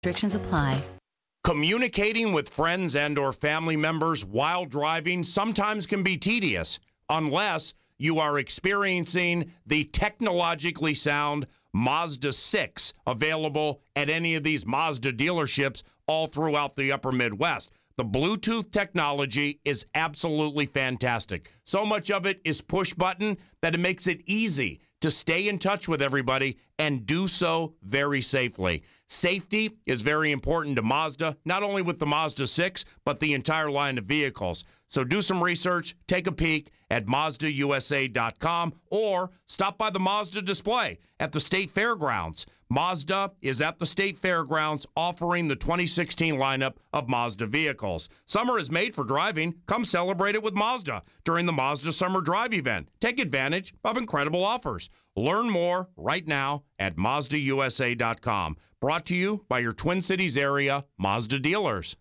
Restrictions apply. Communicating with friends and or family members while driving sometimes can be tedious unless you are experiencing the technologically sound Mazda 6 available at any of these Mazda dealerships all throughout the upper Midwest. The Bluetooth technology is absolutely fantastic. So much of it is push button that it makes it easy to stay in touch with everybody and do so very safely. Safety is very important to Mazda, not only with the Mazda 6, but the entire line of vehicles. So do some research, take a peek at MazdaUSA.com, or stop by the Mazda display at the State Fairgrounds. Mazda is at the State Fairgrounds offering the 2016 lineup of Mazda vehicles. Summer is made for driving. Come celebrate it with Mazda during the Mazda Summer Drive event. Take advantage of incredible offers. Learn more right now at MazdaUSA.com. Brought to you by your Twin Cities area Mazda dealers.